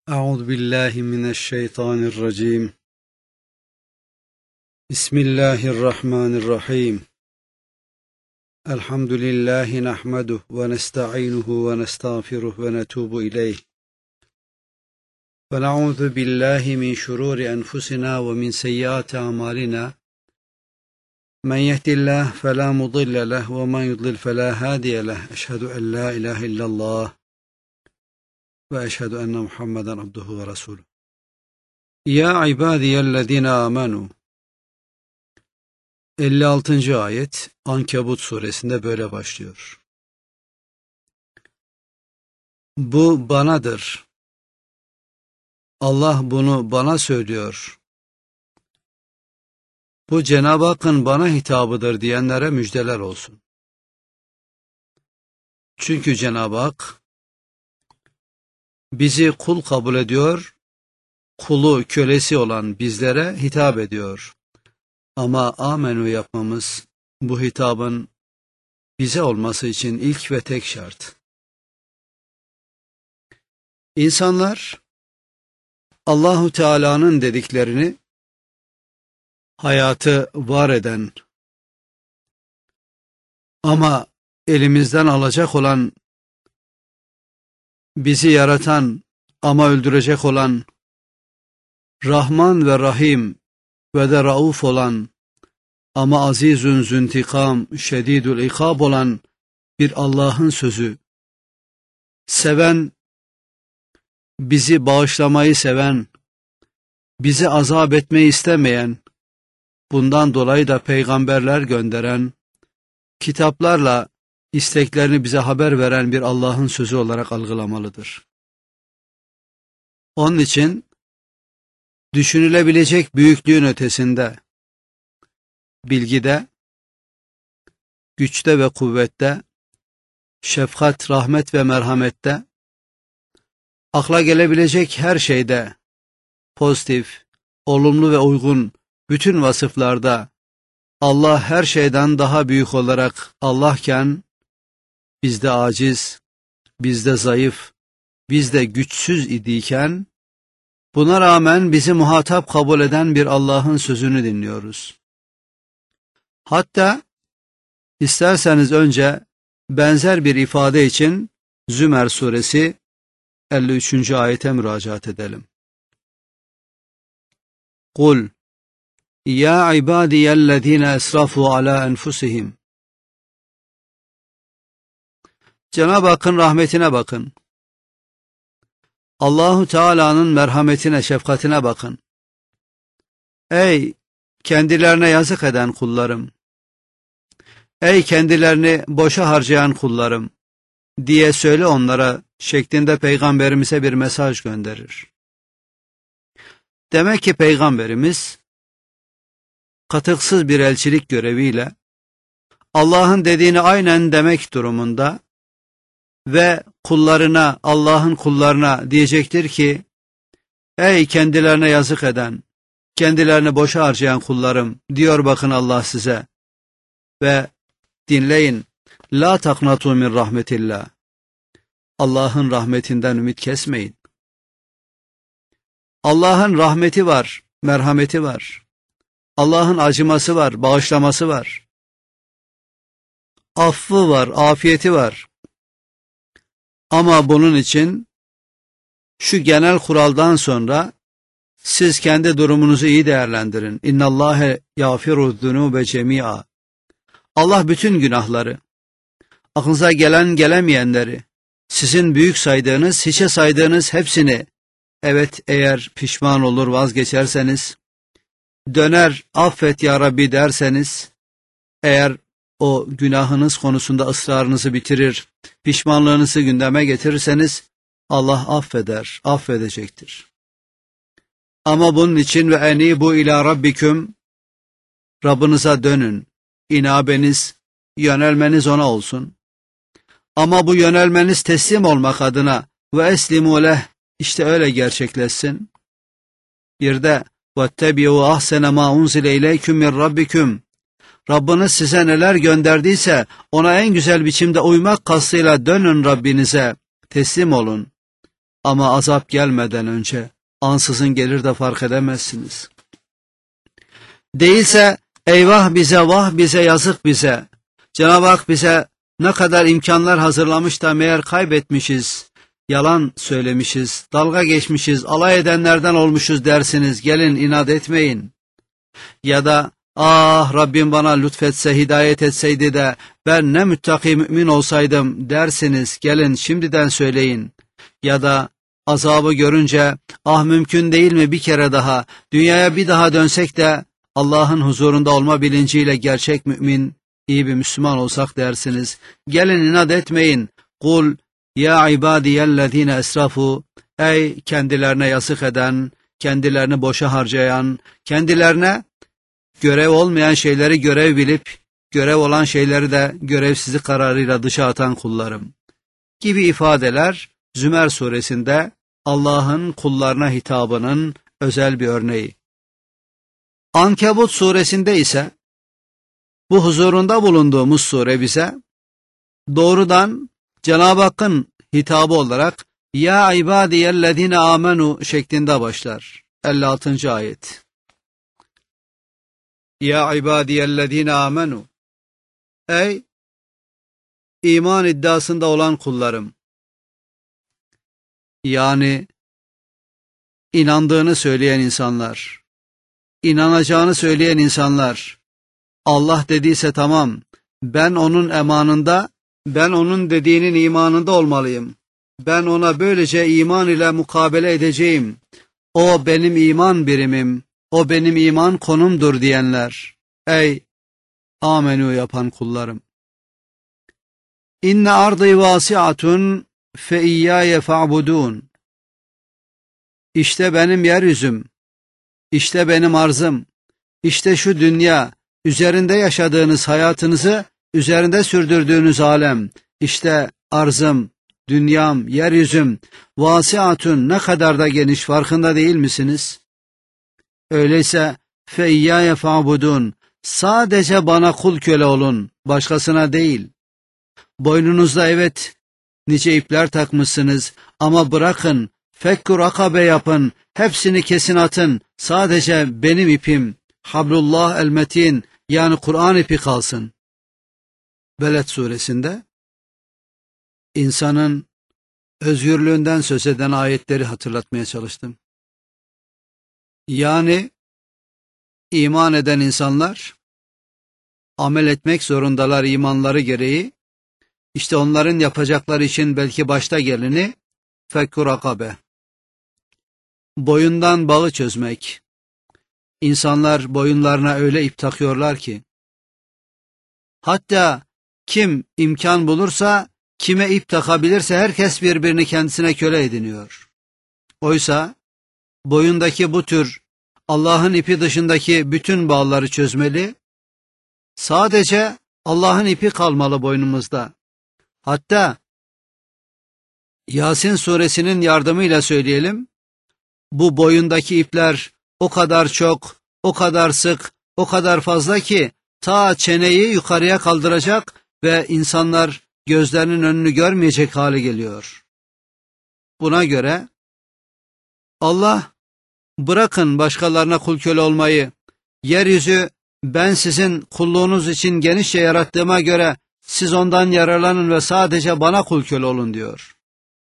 أعوذ بالله من الشيطان الرجيم. بسم الله الرحمن الرحيم. الحمد لله نحمده ونستعينه ونستغفره ونتوب إليه ونعوذ بالله من شرور أنفسنا ومن سيئات أعمالنا من يهد الله فلا مضل له ومن يضلل فلا هادي له أشهد أن لا إله إلا الله وأشهد أن محمدا عبده ورسوله. Ya ibadiyellezine amenu. 56. ayet Ankebut suresinde böyle başlıyor. Bu banadır. Allah bunu bana söylüyor. Bu Cenab-ı Hakk'ın bana hitabıdır diyenlere müjdeler olsun. Çünkü Cenab-ı Hak bizi kul kabul ediyor, kulu kölesi olan bizlere hitap ediyor. Ama amenu yapmamız bu hitabın bize olması için ilk ve tek şart. İnsanlar Allahu Teala'nın dediklerini hayatı var eden ama elimizden alacak olan, bizi yaratan ama öldürecek olan, Rahman ve Rahim ve de Rauf olan ama azizün züntikam, şedidül ikab olan bir Allah'ın sözü, seven, bizi bağışlamayı seven, bizi azap etmeyi istemeyen, bundan dolayı da peygamberler gönderen, kitaplarla isteklerini bize haber veren bir Allah'ın sözü olarak algılamalıdır. Onun için düşünülebilecek büyüklüğün ötesinde, bilgide, güçte ve kuvvette, şefkat, rahmet ve merhamette, akla gelebilecek her şeyde, pozitif, olumlu ve uygun bütün vasıflarda Allah her şeyden daha büyük olarak Allah'ken, bizde aciz, bizde zayıf, bizde güçsüz idiyken, buna rağmen bizi muhatap kabul eden bir Allah'ın sözünü dinliyoruz. Hatta isterseniz önce benzer bir ifade için Zümer suresi 53. ayete müracaat edelim. Kul ya ibadiyellezine esrafu ala enfusihim. Cenab-ı Hakk'ın rahmetine bakın. Allahu Teala'nın merhametine, şefkatine bakın. Ey kendilerine yazık eden kullarım, ey kendilerini boşa harcayan kullarım diye söyle onlara şeklinde Peygamberimize bir mesaj gönderir. Demek ki Peygamberimiz katıksız bir elçilik göreviyle Allah'ın dediğini aynen demek durumunda ve kullarına, Allah'ın kullarına diyecektir ki, ey kendilerine yazık eden, kendilerini boşa harcayan kullarım, diyor bakın Allah size. Ve dinleyin, la taknatu min rahmetillah. Allah'ın rahmetinden ümit kesmeyin. Allah'ın rahmeti var, merhameti var. Allah'ın acıması var, bağışlaması var. Affı var, afiyeti var. Ama bunun için şu genel kuraldan sonra siz kendi durumunuzu iyi değerlendirin. İnnallâhe yâfiru zunûbe cemî'a. Allah bütün günahları, aklınıza gelen gelemeyenleri, sizin büyük saydığınız, hiçe saydığınız hepsini, evet eğer pişman olur vazgeçerseniz, döner affet ya Rabbi derseniz, eğer o günahınız konusunda ısrarınızı bitirir, pişmanlığınızı gündeme getirirseniz, Allah affeder, affedecektir. Ama bunun için ve enibu ila rabbiküm, Rabbinize dönün, inabeniz, yönelmeniz ona olsun. Ama bu yönelmeniz teslim olmak adına ve eslimu leh, işte öyle gerçekleşsin. Bir de vettebi'u ahsene ma unzile ileyküm min rabbiküm. Rabbiniz size neler gönderdiyse ona en güzel biçimde uymak kastıyla dönün Rabbinize, teslim olun. Ama azap gelmeden önce ansızın gelir de fark edemezsiniz. Değilse eyvah bize, vah bize, yazık bize. Cenab-ı Hak bize ne kadar imkanlar hazırlamış da meğer kaybetmişiz, yalan söylemişiz, dalga geçmişiz, alay edenlerden olmuşuz dersiniz, gelin inat etmeyin. Ya da ah Rabbim bana lütfetse, hidayet etseydi de ben ne müttaki mümin olsaydım dersiniz, gelin şimdiden söyleyin. Ya da azabı görünce ah mümkün değil mi bir kere daha, dünyaya bir daha dönsek de Allah'ın huzurunda olma bilinciyle gerçek mümin, iyi bir Müslüman olsak dersiniz. Gelin inat etmeyin. Kul ya ibadiyellezine esrafu, ey kendilerine yazık eden, kendilerini boşa harcayan, kendilerine görev olmayan şeyleri görev bilip, görev olan şeyleri de görevsizlik kararıyla dışa atan kullarım gibi ifadeler Zümer suresinde Allah'ın kullarına hitabının özel bir örneği. Ankebut suresinde ise bu huzurunda bulunduğumuz sure bize doğrudan Cenab-ı Hakk'ın hitabı olarak ya ibadiyellezine amenu şeklinde başlar. 56. ayet. Ya ibadiyellezine amenu, ey iman iddiasında olan kullarım, yani inandığını söyleyen insanlar, inanacağını söyleyen insanlar, Allah dediyse tamam, ben onun emanında, ben onun dediğinin imanında olmalıyım. Ben ona böylece iman ile mukabele edeceğim. O benim iman birimim, o benim iman konumdur diyenler. Ey amenu yapan kullarım. İnne ardı vasiatun fe iyyaye fa'budun. İşte benim yeryüzüm, işte benim arzım, işte şu dünya, üzerinde yaşadığınız hayatınızı, üzerinde sürdürdüğünüz alem, işte arzım, dünyam, yeryüzüm, vasiatun ne kadar da geniş, farkında değil misiniz? Öyleyse fe iyyaye fa'budun, sadece bana kul köle olun, başkasına değil. Boynunuzda evet nice ipler takmışsınız ama bırakın, fekkur akabe yapın, hepsini kesin atın, sadece benim ipim, hablullah el-metin, yani Kur'an ipi kalsın. Beled suresinde insanın özgürlüğünden söz eden ayetleri hatırlatmaya çalıştım. Yani iman eden insanlar amel etmek zorundalar imanları gereği. İşte onların yapacakları için belki başta geleni fekkur akabe. Boyundan bağı çözmek. İnsanlar boyunlarına öyle ip takıyorlar ki, hatta kim imkan bulursa, kime ip takabilirse herkes birbirini kendisine köle ediniyor. Oysa boyundaki bu tür Allah'ın ipi dışındaki bütün bağları çözmeli, sadece Allah'ın ipi kalmalı boynumuzda. Hatta Yasin suresinin yardımıyla söyleyelim, bu boyundaki ipler o kadar çok, o kadar sık, o kadar fazla ki ta çeneyi yukarıya kaldıracak ve insanlar gözlerinin önünü görmeyecek hale geliyor. Buna göre Allah, bırakın başkalarına kul köle olmayı, yeryüzü ben sizin kulluğunuz için genişçe yarattığıma göre siz ondan yararlanın ve sadece bana kul köle olun diyor.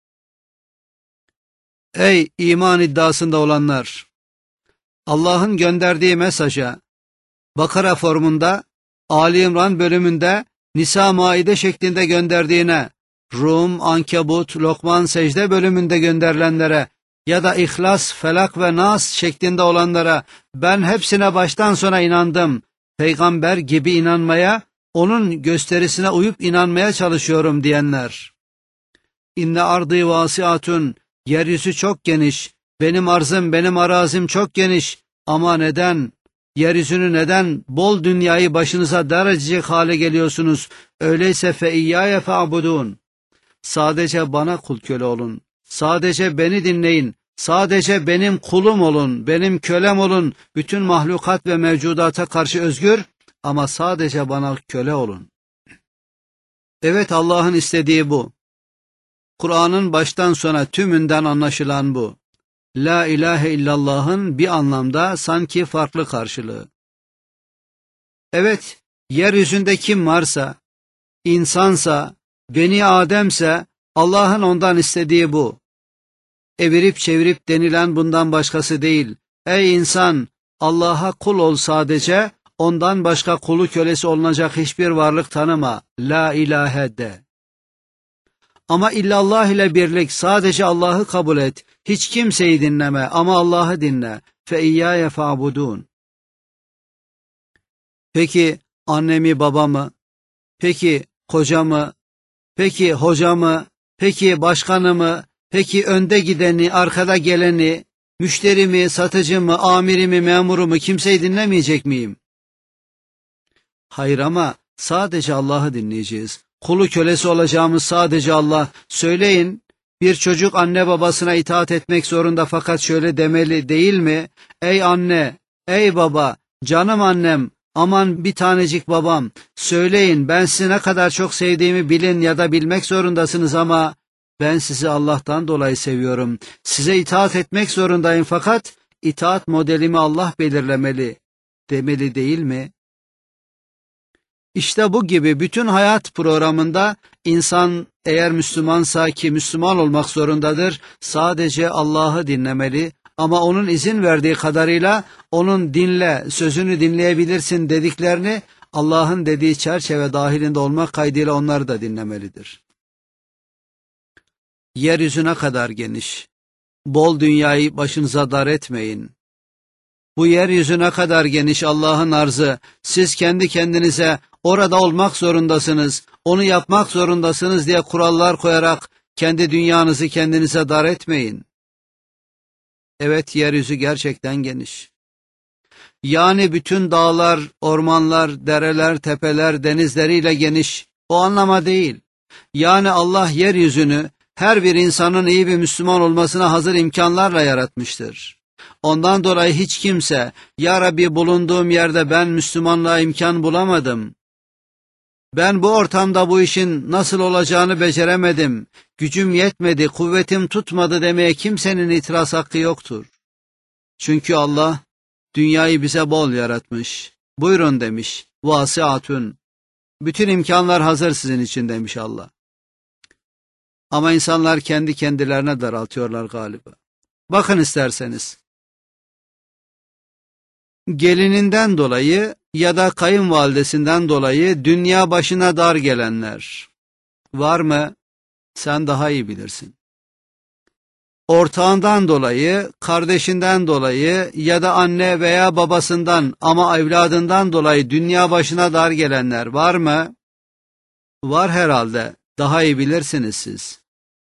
Ey iman iddiasında olanlar! Allah'ın gönderdiği mesaja, Bakara formunda, Ali İmran bölümünde, Nisa Maide şeklinde gönderdiğine, Rum, Ankebut, Lokman, Secde bölümünde gönderilenlere ya da İhlas, Felak ve Nas şeklinde olanlara ben hepsine baştan sona inandım. Peygamber gibi inanmaya, onun gösterisine uyup inanmaya çalışıyorum diyenler. İnne ardı vasiatun, yeryüzü çok geniş, benim arzım, benim arazim çok geniş ama neden, yeryüzünü neden, bol dünyayı başınıza dar edecek hale geliyorsunuz? Öyleyse fe iyyaye fa'budun. Sadece bana kul köle olun, sadece beni dinleyin, sadece benim kulum olun, benim kölem olun, bütün mahlukat ve mevcudata karşı özgür ama sadece bana köle olun. Evet, Allah'ın istediği bu. Kur'an'ın baştan sona tümünden anlaşılan bu. La ilahe illallah'ın bir anlamda sanki farklı karşılığı. Evet, yeryüzünde kim varsa, insansa, Beni Adem'se Allah'ın ondan istediği bu. Evirip çevirip denilen bundan başkası değil. Ey insan, Allah'a kul ol sadece, ondan başka kulu kölesi olunacak hiçbir varlık tanıma. La ilahe de. Ama illallah ile birlik, sadece Allah'ı kabul et. Hiç kimseyi dinleme ama Allah'ı dinle. Fe iyyâye fa'budûn. Peki annemi babamı, peki kocamı, peki hocamı, peki başkanımı, peki önde gideni, arkada geleni, müşterimi, satıcımı, amirimi, memurumu, kimseyi dinlemeyecek miyim? Hayır, ama sadece Allah'ı dinleyeceğiz. Kulu kölesi olacağımız sadece Allah. Söyleyin, bir çocuk anne babasına itaat etmek zorunda, fakat şöyle demeli değil mi? Ey anne, ey baba, canım annem, aman bir tanecik babam, söyleyin, ben sizi ne kadar çok sevdiğimi bilin ya da bilmek zorundasınız ama ben sizi Allah'tan dolayı seviyorum. Size itaat etmek zorundayım, fakat itaat modelimi Allah belirlemeli demeli değil mi? İşte bu gibi bütün hayat programında insan eğer Müslümansa, ki Müslüman olmak zorundadır, sadece Allah'ı dinlemeli ama onun izin verdiği kadarıyla onun dinle, sözünü dinleyebilirsin dediklerini Allah'ın dediği çerçeve dahilinde olmak kaydıyla onları da dinlemelidir. Yeryüzüne kadar geniş, bol dünyayı başınıza dar etmeyin. Bu yeryüzüne kadar geniş Allah'ın arzı, siz kendi kendinize orada olmak zorundasınız, onu yapmak zorundasınız diye kurallar koyarak kendi dünyanızı kendinize dar etmeyin. Evet, yeryüzü gerçekten geniş. Yani bütün dağlar, ormanlar, dereler, tepeler, denizleriyle geniş. O anlama değil. Yani Allah yeryüzünü her bir insanın iyi bir Müslüman olmasına hazır imkanlarla yaratmıştır. Ondan dolayı hiç kimse, ya Rabbi bulunduğum yerde ben Müslümanlığa imkan bulamadım, ben bu ortamda bu işin nasıl olacağını beceremedim, gücüm yetmedi, kuvvetim tutmadı demeye kimsenin itiraz hakkı yoktur. Çünkü Allah dünyayı bize bol yaratmış. Buyurun demiş. Vasiatun. Bütün imkanlar hazır sizin için demiş Allah. Ama insanlar kendi kendilerine daraltıyorlar galiba. Bakın isterseniz. Gelininden dolayı ya da kayınvalidesinden dolayı dünya başına dar gelenler var mı? Sen daha iyi bilirsin. Ortağından dolayı, kardeşinden dolayı ya da anne veya babasından ama evladından dolayı dünya başına dar gelenler var mı? Var herhalde. Daha iyi bilirsiniz siz.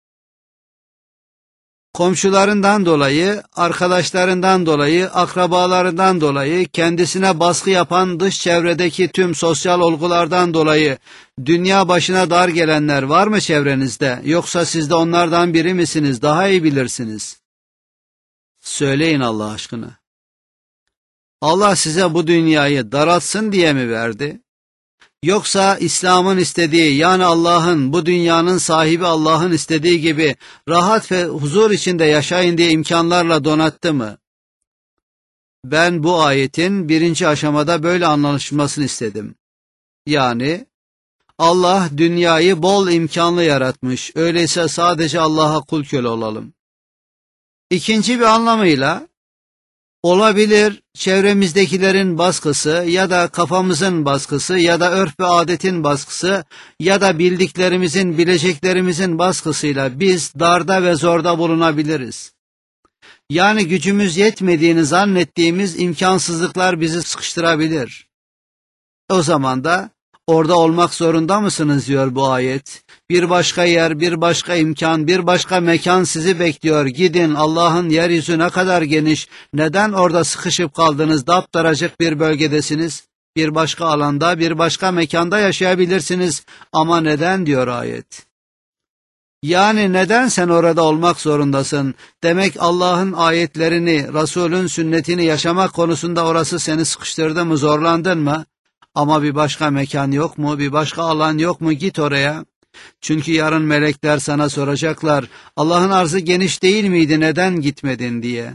Komşularından dolayı, arkadaşlarından dolayı, akrabalarından dolayı, kendisine baskı yapan dış çevredeki tüm sosyal olgulardan dolayı dünya başına dar gelenler var mı çevrenizde? Yoksa siz de onlardan biri misiniz? Daha iyi bilirsiniz. Söyleyin Allah aşkına. Allah size bu dünyayı daraltsın diye mi verdi? Yoksa İslam'ın istediği, yani Allah'ın, bu dünyanın sahibi Allah'ın istediği gibi rahat ve huzur içinde yaşayın diye imkanlarla donattı mı? Ben bu ayetin birinci aşamada böyle anlaşılmasını istedim. Yani Allah dünyayı bol imkanlı yaratmış, öyleyse sadece Allah'a kul köle olalım. İkinci bir anlamıyla, olabilir çevremizdekilerin baskısı ya da kafamızın baskısı ya da örf ve adetin baskısı ya da bildiklerimizin, bileceklerimizin baskısıyla biz darda ve zorda bulunabiliriz. Yani gücümüz yetmediğini zannettiğimiz imkansızlıklar bizi sıkıştırabilir. O zaman da orada olmak zorunda mısınız diyor bu ayet. Bir başka yer, bir başka imkan, bir başka mekan sizi bekliyor. Gidin, Allah'ın yeryüzü ne kadar geniş. Neden orada sıkışıp kaldınız? Daptaracık bir bölgedesiniz. Bir başka alanda, bir başka mekanda yaşayabilirsiniz. Ama neden diyor ayet. Yani neden sen orada olmak zorundasın? Demek Allah'ın ayetlerini, Resul'ün sünnetini yaşamak konusunda orası seni sıkıştırdı mı, zorlandın mı? Ama bir başka mekan yok mu, bir başka alan yok mu? Git oraya. Çünkü yarın melekler sana soracaklar, Allah'ın arzı geniş değil miydi, neden gitmedin diye.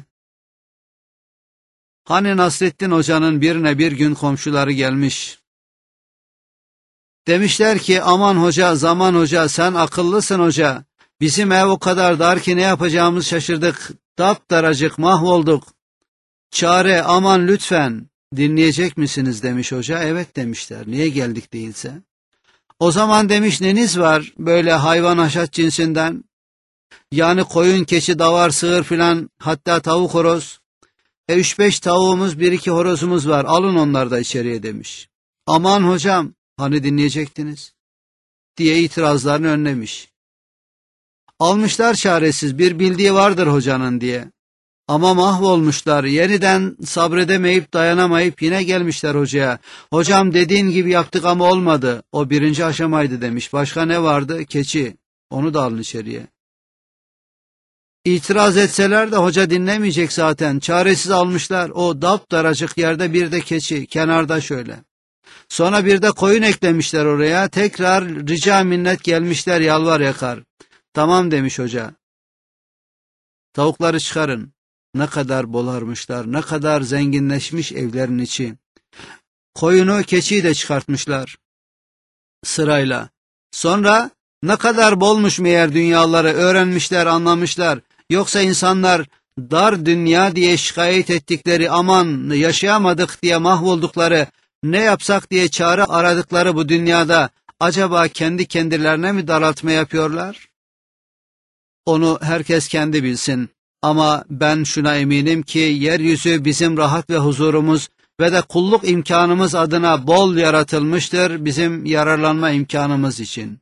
Hani Nasrettin Hoca'nın birine bir gün komşuları gelmiş. Demişler ki, aman hoca, zaman hoca, sen akıllısın hoca. Bizim ev o kadar dar ki ne yapacağımızı şaşırdık. Daptaracık mahvolduk. Çare, aman lütfen. Dinleyecek misiniz demiş hoca. Evet demişler. Niye geldik değilse. O zaman demiş, neniz var böyle hayvan haşat cinsinden? Yani koyun, keçi, davar, sığır filan, hatta tavuk, horoz. 3-5 tavuğumuz, 1-2 horozumuz var. Alın onları da içeriye demiş. Aman hocam, hani dinleyecektiniz diye itirazlarını önlemiş. Almışlar çaresiz, bir bildiği vardır hocanın diye. Ama mahvolmuşlar, yeniden sabredemeyip dayanamayıp yine gelmişler hocaya. Hocam dediğin gibi yaptık ama olmadı. O birinci aşamaydı demiş. Başka ne vardı? Keçi. Onu da alın içeriye. İtiraz etseler de hoca dinlemeyecek zaten. Çaresiz almışlar. O daptaracık yerde bir de keçi. Kenarda şöyle. Sonra bir de koyun eklemişler oraya. Tekrar rica minnet gelmişler, yalvar yakar. Tamam demiş hoca. Tavukları çıkarın. Ne kadar bolarmışlar, ne kadar zenginleşmiş evlerin içi. Koyunu, keçiyi de çıkartmışlar sırayla. Sonra ne kadar bolmuş meğer dünyaları öğrenmişler, anlamışlar. Yoksa insanlar dar dünya diye şikayet ettikleri, aman yaşayamadık diye mahvoldukları, ne yapsak diye çare aradıkları bu dünyada acaba kendi kendilerine mi daraltma yapıyorlar? Onu herkes kendi bilsin. Ama ben şuna eminim ki yeryüzü bizim rahat ve huzurumuz ve de kulluk imkanımız adına bol yaratılmıştır, bizim yararlanma imkanımız için.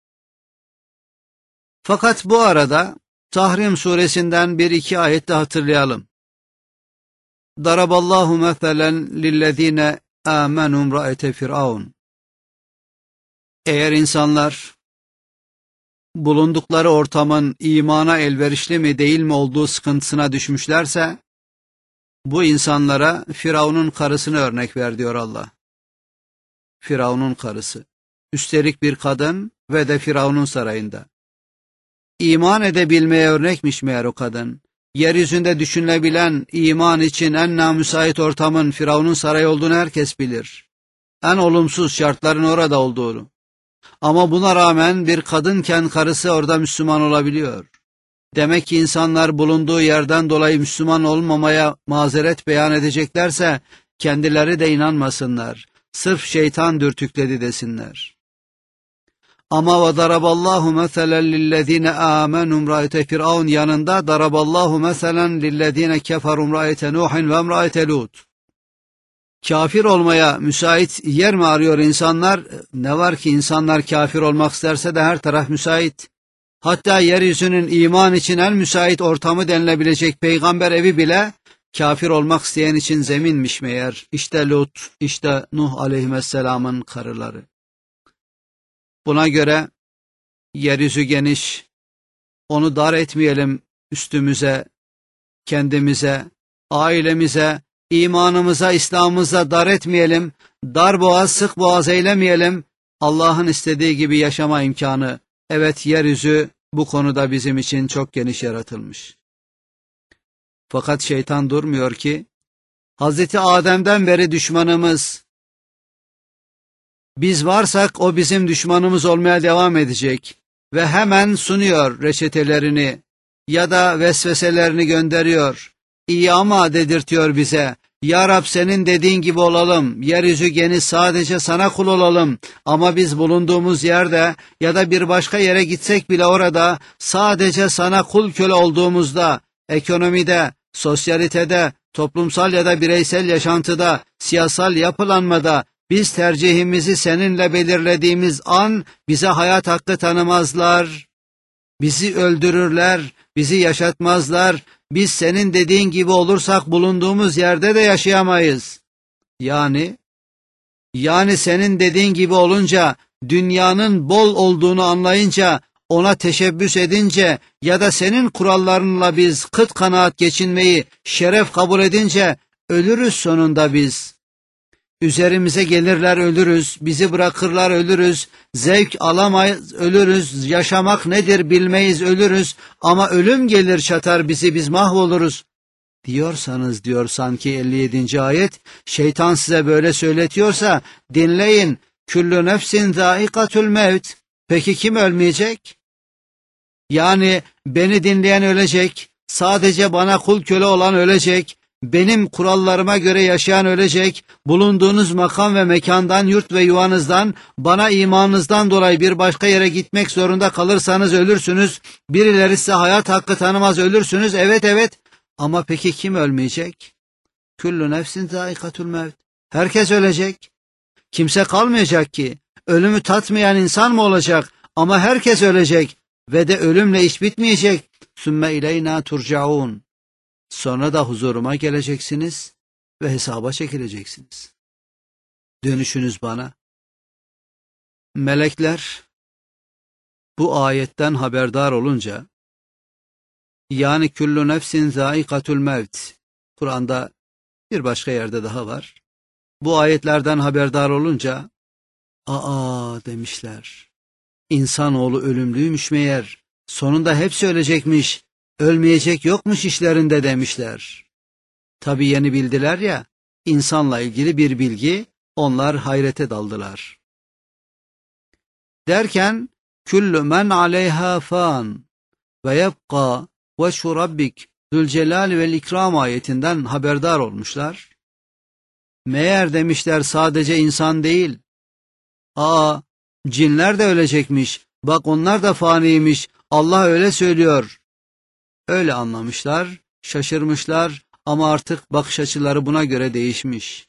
Fakat bu arada Tahrim suresinden bir iki ayet de hatırlayalım. Daraballahu meselen lillezine amenu imraete firavun. Eğer insanlar bulundukları ortamın imana elverişli mi değil mi olduğu sıkıntısına düşmüşlerse, bu insanlara Firavun'un karısını örnek ver diyor Allah. Firavun'un karısı. Üstelik bir kadın ve de Firavun'un sarayında. İman edebilmeye örnekmiş meğer o kadın. Yeryüzünde düşünülebilen iman için en namüsait ortamın Firavun'un sarayı olduğunu herkes bilir. En olumsuz şartların orada olduğunu. Ama buna rağmen bir kadınken karısı orada Müslüman olabiliyor. Demek ki insanlar bulunduğu yerden dolayı Müslüman olmamaya mazeret beyan edeceklerse kendileri de inanmasınlar. Sırf şeytan dürtükledi desinler. Ama ve daraballahu meselen lillezine amenu imraete firavun yanında daraballahu meselen lillezine keferu imraete nuhin ve imraete lut. Kafir olmaya müsait yer mi arıyor insanlar? Ne var ki insanlar kafir olmak isterse de her taraf müsait. Hatta yeryüzünün iman için en müsait ortamı denilebilecek peygamber evi bile kafir olmak isteyen için zeminmiş meğer. İşte Lut, işte Nuh aleyhisselamın karıları. Buna göre yeryüzü geniş, onu dar etmeyelim üstümüze, kendimize, ailemize, imanımıza, İslam'ımıza dar etmeyelim, dar boğaz, sık boğaz eylemeyelim. Allah'ın istediği gibi yaşama imkanı. Evet, yeryüzü bu konuda bizim için çok geniş yaratılmış. Fakat şeytan durmuyor ki, Hazreti Adem'den beri düşmanımız. Biz varsak o bizim düşmanımız olmaya devam edecek ve hemen sunuyor reçetelerini ya da vesveselerini gönderiyor. İyi ama dedirtiyor bize. Ya Rab senin dediğin gibi olalım, yeryüzü geniş sadece sana kul olalım ama biz bulunduğumuz yerde ya da bir başka yere gitsek bile orada sadece sana kul köle olduğumuzda, ekonomide, sosyalitede, toplumsal ya da bireysel yaşantıda, siyasal yapılanmada biz tercihimizi seninle belirlediğimiz an bize hayat hakkı tanımazlar, bizi öldürürler, bizi yaşatmazlar. Biz senin dediğin gibi olursak bulunduğumuz yerde de yaşayamayız. Yani senin dediğin gibi olunca, dünyanın bol olduğunu anlayınca, ona teşebbüs edince ya da senin kurallarınla biz kıt kanaat geçinmeyi şeref kabul edince ölürüz sonunda biz. Üzerimize gelirler ölürüz, bizi bırakırlar ölürüz, zevk alamayız ölürüz, yaşamak nedir bilmeyiz ölürüz ama ölüm gelir çatar bizi biz mahvoluruz diyorsanız diyor sanki 57. ayet, şeytan size böyle söyletiyorsa dinleyin. Küllü nefsin zâikatül mevt. Peki kim ölmeyecek? Yani beni dinleyen ölecek, sadece bana kul köle olan ölecek, benim kurallarıma göre yaşayan ölecek, bulunduğunuz makam ve mekandan, yurt ve yuvanızdan, bana imanınızdan dolayı bir başka yere gitmek zorunda kalırsanız ölürsünüz, birileri size hayat hakkı tanımaz ölürsünüz, evet, ama peki kim ölmeyecek? Küllü nefsin zâikatül mevt. Herkes ölecek, kimse kalmayacak ki, ölümü tatmayan insan mı olacak? Ama herkes ölecek ve de ölümle iş bitmeyecek. Sümme ileyna turcaun. Sonra da huzuruma geleceksiniz ve hesaba çekileceksiniz. Dönüşünüz bana. Melekler bu ayetten haberdar olunca, yani küllü nefsin zâikatül mevt, Kur'an'da bir başka yerde daha var. Bu ayetlerden haberdar olunca, demişler. İnsanoğlu ölümlüymüş meğer, sonunda hepsi ölecekmiş, ölmeyecek yokmuş işlerinde demişler. Tabi yeni bildiler ya, insanla ilgili bir bilgi, onlar hayrete daldılar. Derken, küllü men aleyha fan ve yebqa veşhu rabbik zülcelal vel ikram ayetinden haberdar olmuşlar. Meğer demişler sadece insan değil, cinler de ölecekmiş, bak onlar da faniymiş, Allah öyle söylüyor. Öyle anlamışlar, şaşırmışlar ama artık bakış açıları buna göre değişmiş.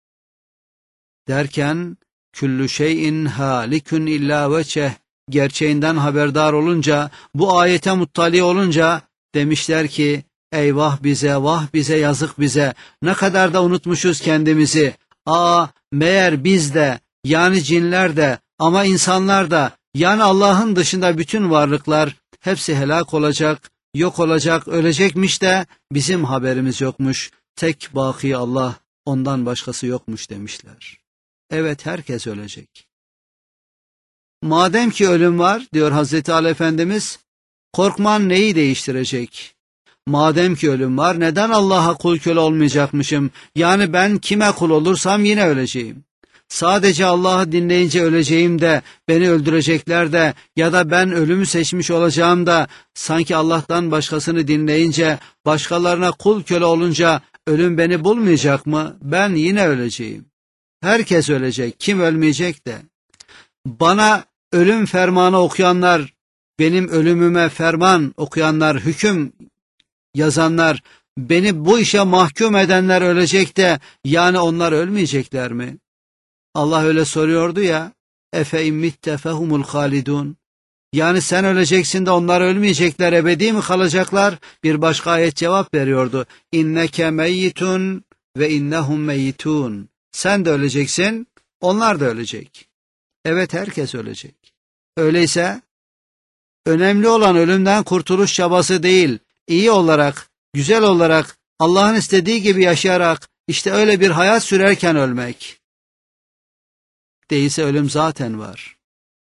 Derken, küllü şeyin halikun illa veçeh, gerçeğinden haberdar olunca, bu ayete muttali olunca, demişler ki, eyvah bize, vah bize, yazık bize, ne kadar da unutmuşuz kendimizi. Meğer biz de, yani cinler de, ama insanlar da, yani Allah'ın dışında bütün varlıklar, hepsi helak olacak, yok olacak, ölecekmiş de, bizim haberimiz yokmuş, tek baki Allah, ondan başkası yokmuş demişler. Evet, herkes ölecek. Madem ki ölüm var, diyor Hazreti Ali Efendimiz, korkman neyi değiştirecek? Madem ki ölüm var, neden Allah'a kul köle olmayacakmışım? Yani ben kime kul olursam yine öleceğim. Sadece Allah'ı dinleyince öleceğim de, beni öldürecekler de, ya da ben ölümü seçmiş olacağım da, sanki Allah'tan başkasını dinleyince, başkalarına kul köle olunca, ölüm beni bulmayacak mı? Ben yine öleceğim. Herkes ölecek, kim ölmeyecek de. Bana ölüm fermanı okuyanlar, benim ölümüme ferman okuyanlar, hüküm yazanlar, beni bu işe mahkum edenler ölecek de, yani onlar ölmeyecekler mi? Allah öyle soruyordu ya, efe immitte fehumul halidun. Yani sen öleceksin de onlar ölmeyecekler, ebedi mi kalacaklar? Bir başka ayet cevap veriyordu. İnneke meyyitun ve innehum meyyitun. Sen de öleceksin, onlar da ölecek. Evet, herkes ölecek. Öyleyse, önemli olan ölümden kurtuluş çabası değil, iyi olarak, güzel olarak, Allah'ın istediği gibi yaşayarak, işte öyle bir hayat sürerken ölmek. Değilse ölüm zaten var.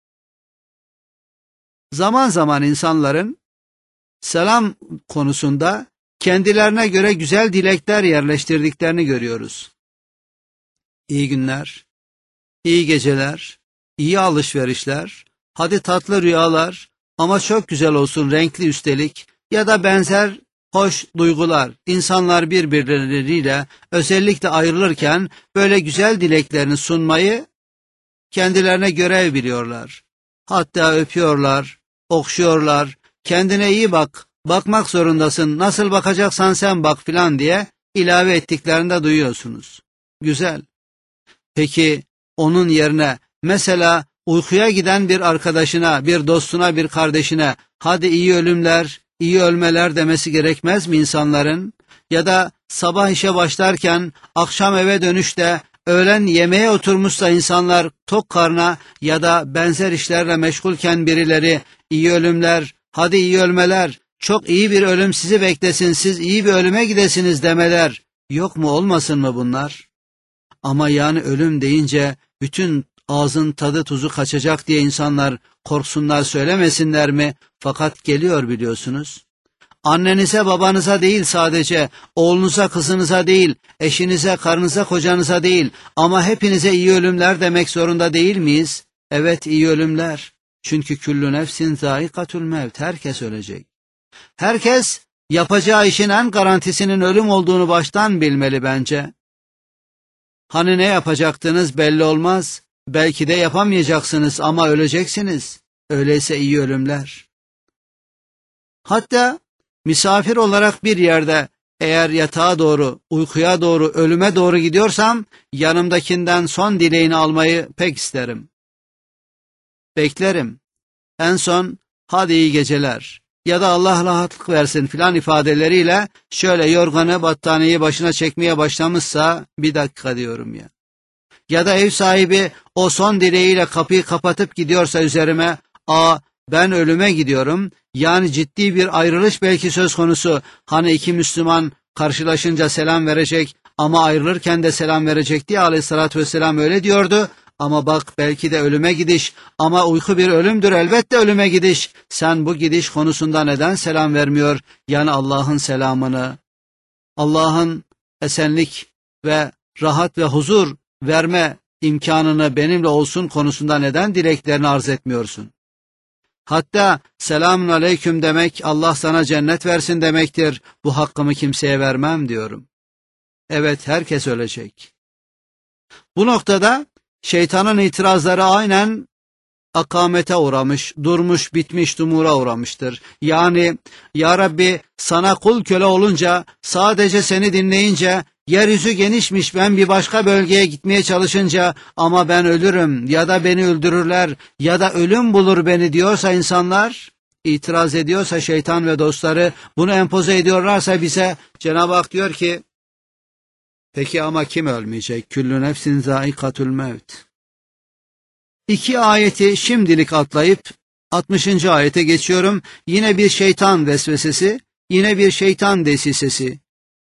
Zaman zaman insanların selam konusunda kendilerine göre güzel dilekler yerleştirdiklerini görüyoruz. İyi günler, iyi geceler, iyi alışverişler, hadi tatlı rüyalar ama çok güzel olsun renkli üstelik ya da benzer hoş duygular. İnsanlar birbirleriyle özellikle ayrılırken böyle güzel dileklerini sunmayı kendilerine görev biliyorlar. Hatta öpüyorlar, okşuyorlar, kendine iyi bak, bakmak zorundasın, nasıl bakacaksan sen bak filan diye ilave ettiklerinde duyuyorsunuz. Güzel. Peki onun yerine mesela uykuya giden bir arkadaşına, bir dostuna, bir kardeşine hadi iyi ölümler, iyi ölmeler demesi gerekmez mi insanların? Ya da sabah işe başlarken akşam eve dönüşte öğlen yemeğe oturmuşsa insanlar tok karna ya da benzer işlerle meşgulken birileri iyi ölümler, hadi iyi ölmeler, çok iyi bir ölüm sizi beklesin, siz iyi bir ölüme gidesiniz demeler yok mu, olmasın mı bunlar? Ama yani ölüm deyince bütün ağzın tadı tuzu kaçacak diye insanlar korksunlar, söylemesinler mi? Fakat geliyor biliyorsunuz. Annenize, babanıza değil sadece, oğlunuza, kızınıza değil, eşinize, karınıza, kocanıza değil ama hepinize iyi ölümler demek zorunda değil miyiz? Evet, iyi ölümler. Çünkü küllü nefsin zâikatul mevt. Herkes ölecek. Herkes yapacağı işin en garantisinin ölüm olduğunu baştan bilmeli bence. Hani ne yapacaktınız belli olmaz. Belki de yapamayacaksınız ama öleceksiniz. Öyleyse iyi ölümler. Hatta misafir olarak bir yerde eğer yatağa doğru, uykuya doğru, ölüme doğru gidiyorsam yanımdakinden son dileğini almayı pek isterim. Beklerim. En son hadi iyi geceler ya da Allah rahatlık versin filan ifadeleriyle şöyle yorganı, battaniyeyi başına çekmeye başlamışsa bir dakika diyorum ya. Ya da ev sahibi o son dileğiyle kapıyı kapatıp gidiyorsa üzerime, ben ölüme gidiyorum. Yani ciddi bir ayrılış belki söz konusu. Hani iki Müslüman karşılaşınca selam verecek ama ayrılırken de selam verecek diye Aleyhisselatü Vesselam öyle diyordu. Ama bak belki de ölüme gidiş, ama uyku bir ölümdür, elbette ölüme gidiş. Sen bu gidiş konusunda neden selam vermiyor? Yani Allah'ın selamını, Allah'ın esenlik ve rahat ve huzur verme imkanını benimle olsun konusunda neden dileklerini arz etmiyorsun? Hatta selamun aleyküm demek Allah sana cennet versin demektir. Bu hakkımı kimseye vermem diyorum. Evet, herkes ölecek. Bu noktada şeytanın itirazları aynen akamete uğramış, durmuş, bitmiş, dumura uğramıştır. Yani ya Rabbi sana kul köle olunca, sadece seni dinleyince, yeryüzü genişmiş, ben bir başka bölgeye gitmeye çalışınca ama ben ölürüm ya da beni öldürürler ya da ölüm bulur beni diyorsa insanlar, itiraz ediyorsa şeytan ve dostları, bunu empoze ediyorlarsa bize, Cenab-ı Hak diyor ki, peki ama kim ölmeyecek? Küllü nefsin zâikatul mevt. 2 ayeti şimdilik atlayıp 60. ayete geçiyorum. Yine bir şeytan vesvesesi, yine bir şeytan desisesi.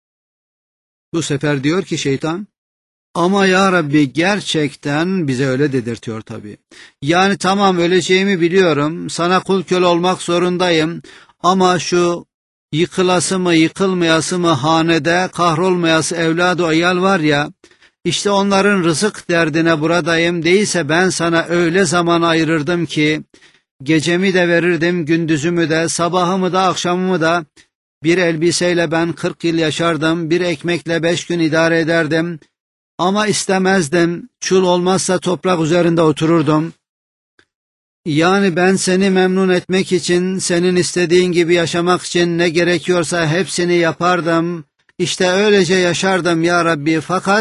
Bu sefer diyor ki şeytan, ama ya Rabbi gerçekten bize öyle dedirtiyor tabii. Yani tamam, öleceğimi biliyorum, sana kul köle olmak zorundayım ama şu yıkılası mı yıkılmayası mı hanede kahrolmayası evladı ayal var ya, İşte onların rızık derdine buradayım, değilse ben sana öyle zaman ayırırdım ki, gecemi de verirdim, gündüzümü de, sabahımı da, akşamımı da, bir elbiseyle ben 40 yıl yaşardım, bir ekmekle 5 gün idare ederdim, ama istemezdim, çul olmazsa toprak üzerinde otururdum. Yani ben seni memnun etmek için, senin istediğin gibi yaşamak için ne gerekiyorsa hepsini yapardım, İşte öylece yaşardım ya Rabbi,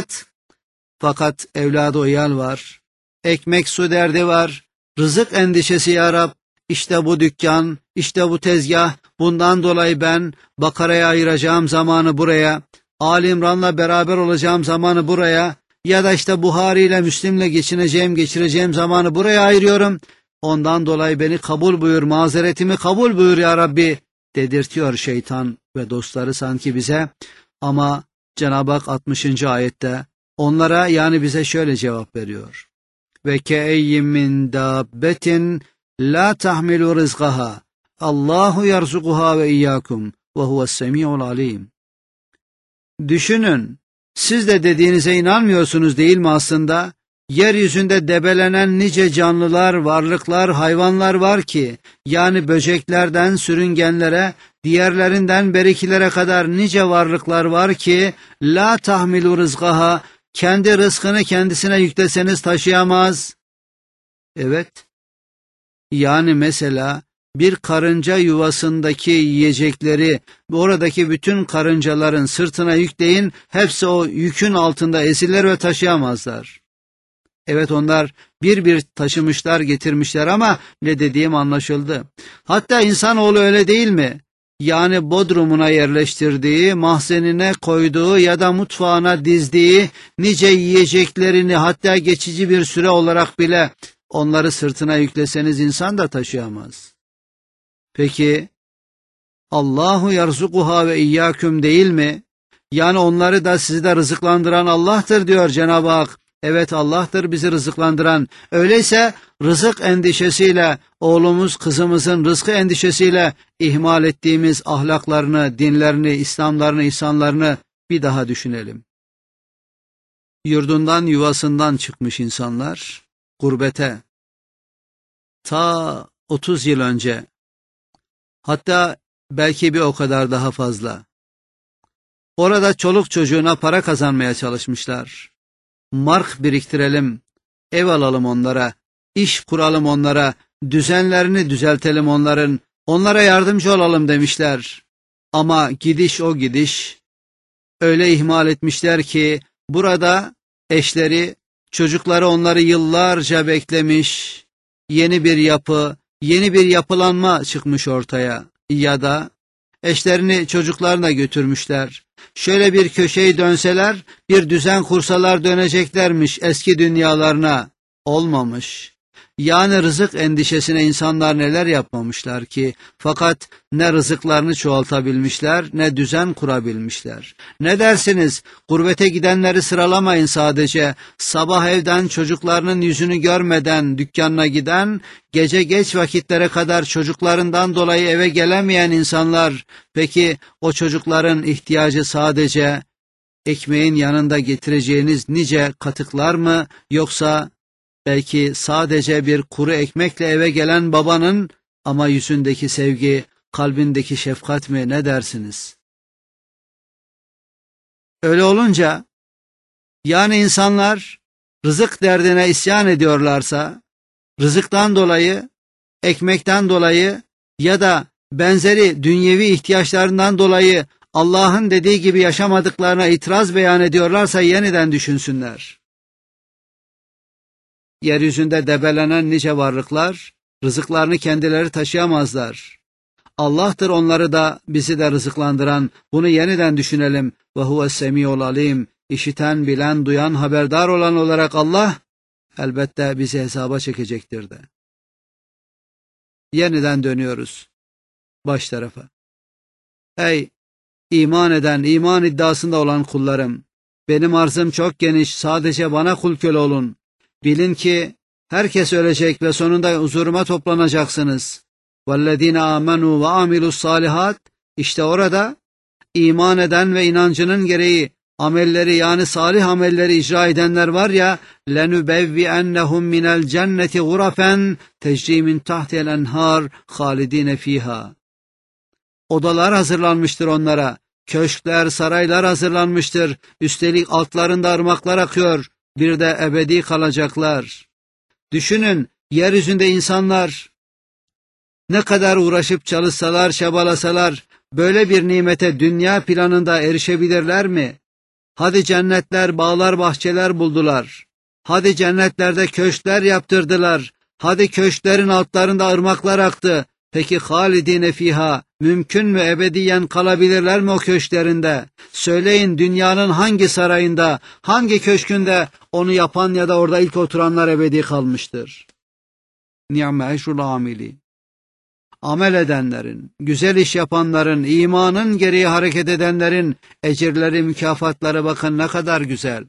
fakat evladı uyal var, ekmek su derdi var, rızık endişesi ya Rab, işte bu dükkan, işte bu tezgah, bundan dolayı ben Bakara'ya ayıracağım zamanı buraya, Ali İmran'la beraber olacağım zamanı buraya, ya da işte Buhari ile Müslim'le geçireceğim zamanı buraya ayırıyorum, ondan dolayı beni kabul buyur, mazeretimi kabul buyur ya Rabbi, dedirtiyor şeytan ve dostları sanki bize. Ama Cenab-ı Hak 60. ayette, onlara, yani bize şöyle cevap veriyor. Ve ke'eyyin min dabbetin la tahmilu rizqaha Allahu yerzukuha ve iyyakum ve huve's-semi'ul alim. Düşünün, siz de dediğinize inanmıyorsunuz değil mi aslında? Yeryüzünde debelenen nice canlılar, varlıklar, hayvanlar var ki, yani böceklerden sürüngenlere, diğerlerinden berikilere kadar nice varlıklar var ki, la tahmilu rizqaha, kendi rızkını kendisine yükleseniz taşıyamaz. Evet, yani mesela bir karınca yuvasındaki yiyecekleri oradaki bütün karıncaların sırtına yükleyin, hepsi o yükün altında ezilirler ve taşıyamazlar. Evet, onlar bir taşımışlar, getirmişler ama ne dediğim anlaşıldı. Hatta insanoğlu öyle değil mi? Yani bodrumuna yerleştirdiği, mahzenine koyduğu ya da mutfağına dizdiği nice yiyeceklerini, hatta geçici bir süre olarak bile onları sırtına yükleseniz insan da taşıyamaz. Peki Allahu yerzukuha ve iyyaküm değil mi? Yani onları da sizi de rızıklandıran Allah'tır diyor Cenab-ı Hak. Evet, Allah'tır bizi rızıklandıran. Öyleyse rızık endişesiyle, oğlumuz kızımızın rızkı endişesiyle ihmal ettiğimiz ahlaklarını, dinlerini, İslamlarını, ihsanlarını bir daha düşünelim. Yurdundan, yuvasından çıkmış insanlar gurbete, ta 30 yıl önce, hatta belki bir o kadar daha fazla. Orada çoluk çocuğuna para kazanmaya çalışmışlar. Mark biriktirelim, ev alalım onlara, iş kuralım onlara, düzenlerini düzeltelim onların, onlara yardımcı olalım demişler. Ama gidiş o gidiş, öyle ihmal etmişler ki burada eşleri, çocukları onları yıllarca beklemiş, yeni bir yapı, yeni bir yapılanma çıkmış ortaya ya da eşlerini, çocuklarına götürmüşler. Şöyle bir köşeyi dönseler, bir düzen kursalar döneceklermiş eski dünyalarına. Olmamış. Yani rızık endişesine insanlar neler yapmamışlar ki, fakat ne rızıklarını çoğaltabilmişler, ne düzen kurabilmişler. Ne dersiniz, gurbete gidenleri sıralamayın sadece. Sabah evden çocuklarının yüzünü görmeden dükkanına giden, gece geç vakitlere kadar çocuklarından dolayı eve gelemeyen insanlar, peki o çocukların ihtiyacı sadece ekmeğin yanında getireceğiniz nice katıklar mı, yoksa belki sadece bir kuru ekmekle eve gelen babanın ama yüzündeki sevgi, kalbindeki şefkat mi, ne dersiniz? Öyle olunca, yani insanlar rızık derdine isyan ediyorlarsa, rızıktan dolayı, ekmekten dolayı ya da benzeri dünyevi ihtiyaçlarından dolayı Allah'ın dediği gibi yaşamadıklarına itiraz beyan ediyorlarsa yeniden düşünsünler. Yeryüzünde debelenen nice varlıklar, rızıklarını kendileri taşıyamazlar. Allah'tır onları da bizi de rızıklandıran. Bunu yeniden düşünelim. Ve huves-semî'ul alîm. İşiten, bilen, duyan, haberdar olan olarak Allah elbette bizi hesaba çekecektir de. Yeniden dönüyoruz baş tarafa. Ey iman eden, iman iddiasında olan kullarım! Benim arzım çok geniş, sadece bana kul köle olun. Bilin ki herkes ölecek ve sonunda huzuruma toplanacaksınız. وَالَّذ۪ينَ آمَنُوا وَعَمِلُوا الصَّالِحَاتِ. İşte orada iman eden ve inancının gereği amelleri, yani salih amelleri icra edenler var ya, لَنُبَوِّئَنَّهُمْ مِنَ الْجَنَّةِ غُرَفًا تَجْرِي مِنْ تَحْتِهَا الْاَنْهَارِ خَالِد۪ينَ ف۪يهَا. Odalar hazırlanmıştır onlara, köşkler, saraylar hazırlanmıştır, üstelik altlarında ırmaklar akıyor, bir de ebedi kalacaklar. Düşünün, yeryüzünde insanlar ne kadar uğraşıp çalışsalar, çabalasalar, böyle bir nimete dünya planında erişebilirler mi? Hadi cennetler, bağlar, bahçeler buldular. Hadi cennetlerde köşkler yaptırdılar. Hadi köşklerin altlarında ırmaklar aktı. Peki halidine fiha, mümkün mü ebediyen kalabilirler mi o köşklerinde? Söyleyin, dünyanın hangi sarayında, hangi köşkünde onu yapan ya da orada ilk oturanlar ebedi kalmıştır? Ni'me eşrul amili. Amel edenlerin, güzel iş yapanların, imanın gereği hareket edenlerin ecirleri, mükafatları bakın ne kadar güzel.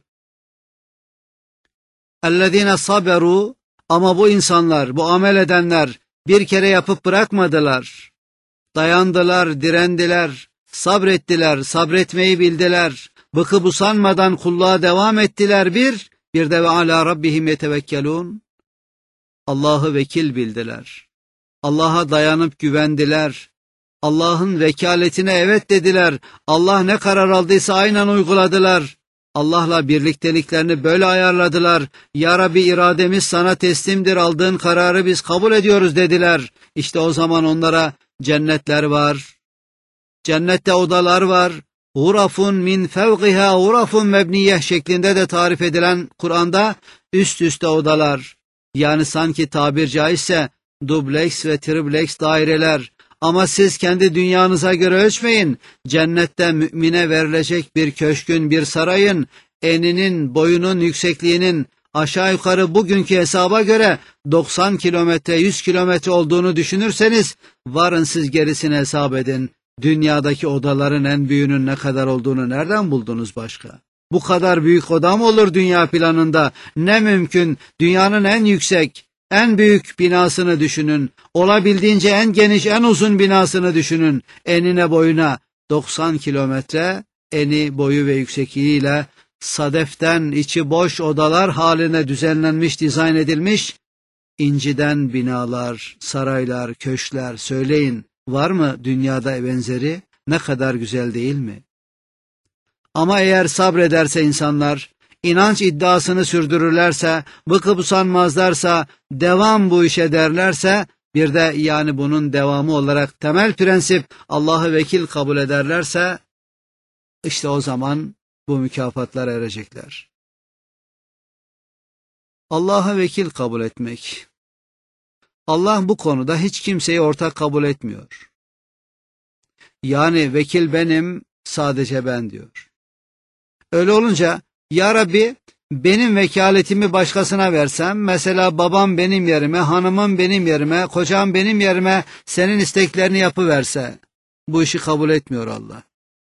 اَلَّذ۪ينَ صَبَرُوا. Ama bu insanlar, bu amel edenler bir kere yapıp bırakmadılar. Dayandılar, direndiler, sabrettiler, sabretmeyi bildiler. Bıkıp usanmadan kulluğa devam ettiler bir de ve alâ rabbihim yetevekkelûn. Allah'ı vekil bildiler. Allah'a dayanıp güvendiler. Allah'ın vekaletine evet dediler. Allah ne karar aldıysa aynen uyguladılar. Allah'la birlikteliklerini böyle ayarladılar. Ya Rabbi, irademiz sana teslimdir, aldığın kararı biz kabul ediyoruz dediler. İşte o zaman onlara cennetler var. Cennette odalar var. Gurafun min fevqiha gurafun mebniyeh şeklinde de tarif edilen Kur'an'da üst üste odalar. Yani sanki tabir caizse dubleks ve tripleks daireler. Ama siz kendi dünyanıza göre ölçmeyin. Cennette mümine verilecek bir köşkün, bir sarayın eninin, boyunun, yüksekliğinin aşağı yukarı bugünkü hesaba göre 90 kilometre, 100 kilometre olduğunu düşünürseniz varın siz gerisini hesap edin. Dünyadaki odaların en büyüğünün ne kadar olduğunu nereden buldunuz başka? Bu kadar büyük oda mı olur dünya planında? Ne mümkün? Dünyanın en yüksek, en büyük binasını düşünün. Olabildiğince en geniş, en uzun binasını düşünün. Enine boyuna 90 kilometre, eni, boyu ve yüksekliğiyle sadeften içi boş odalar haline düzenlenmiş, dizayn edilmiş, inciden binalar, saraylar, köşkler, söyleyin, var mı dünyada benzeri? Ne kadar güzel değil mi? Ama eğer sabrederse insanlar, inanç iddiasını sürdürürlerse, bıkıp usanmazlarsa, devam bu işe derlerse, bir de yani bunun devamı olarak temel prensip Allah'ı vekil kabul ederlerse, işte o zaman bu mükafatlara erecekler. Allah'ı vekil kabul etmek. Allah bu konuda hiç kimseyi ortak kabul etmiyor. Yani vekil benim, sadece ben diyor. Öyle olunca, ya Rabbi benim vekaletimi başkasına versem, mesela babam benim yerime, hanımım benim yerime, kocam benim yerime senin isteklerini yapıverse, bu işi kabul etmiyor Allah.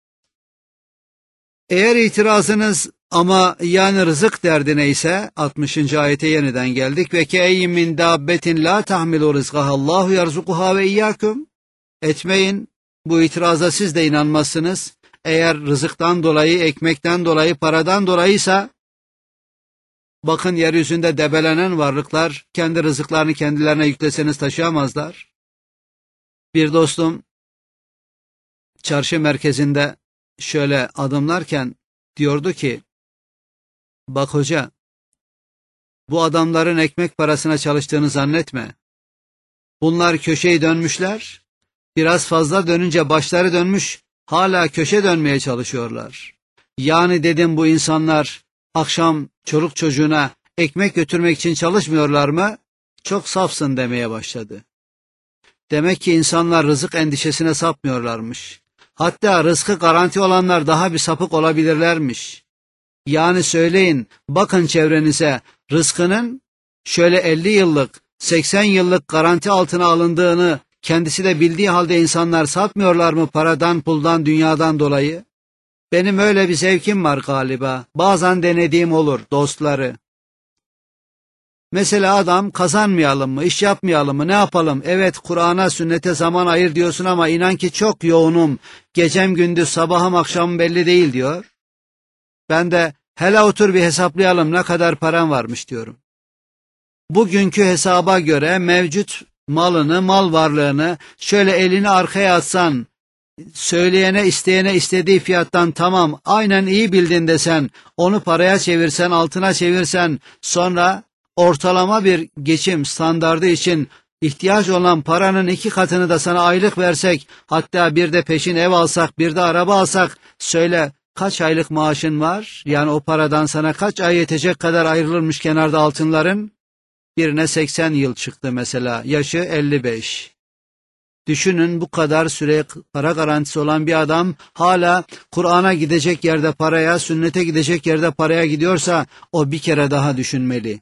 Eğer itirazınız ama yani rızık derdine ise 60. ayete yeniden geldik. Ve ke'eyyin min dabbetin la tahmilu rizqaha Allahu yerzukuha ve iyyakum. Etmeyin, bu itiraza siz de inanmazsınız. Eğer rızıktan dolayı, ekmekten dolayı, paradan dolayıysa, bakın yeryüzünde debelenen varlıklar kendi rızıklarını kendilerine yükleseniz taşıyamazlar. Bir dostum çarşı merkezinde şöyle adımlarken diyordu ki, bak hoca, bu adamların ekmek parasına çalıştığını zannetme. Bunlar köşeyi dönmüşler, biraz fazla dönünce başları dönmüş, hala köşe dönmeye çalışıyorlar. Yani dedim, bu insanlar akşam çoluk çocuğuna ekmek götürmek için çalışmıyorlar mı? Çok safsın demeye başladı. Demek ki insanlar rızık endişesine sapmıyorlarmış. Hatta rızkı garanti olanlar daha bir sapık olabilirlermiş. Yani söyleyin, bakın çevrenize, rızkının şöyle 50 yıllık, 80 yıllık garanti altına alındığını kendisi de bildiği halde insanlar satmıyorlar mı paradan, puldan, dünyadan dolayı? Benim öyle bir zevkim var galiba. Bazen denediğim olur, dostları. Mesela adam, kazanmayalım mı, iş yapmayalım mı, ne yapalım? Evet, Kur'an'a, sünnete zaman ayır diyorsun ama inan ki çok yoğunum. Gecem gündüz, sabahım akşamım belli değil diyor. Ben de hele otur bir hesaplayalım ne kadar param varmış diyorum. Bugünkü hesaba göre mevcut malını, mal varlığını şöyle elini arkaya atsan, söyleyene, isteyene istediği fiyattan tamam, aynen iyi bildin desen, onu paraya çevirsen, altına çevirsen, sonra ortalama bir geçim standardı için ihtiyaç olan paranın 2 katını da sana aylık versek, hatta bir de peşin ev alsak, bir de araba alsak, söyle kaç aylık maaşın var? Yani o paradan sana kaç ay yetecek kadar ayrılırmış kenarda altınların? Birine 80 yıl çıktı mesela, yaşı 55. Düşünün, bu kadar süre para garantisi olan bir adam hala Kur'an'a gidecek yerde paraya, sünnete gidecek yerde paraya gidiyorsa o bir kere daha düşünmeli.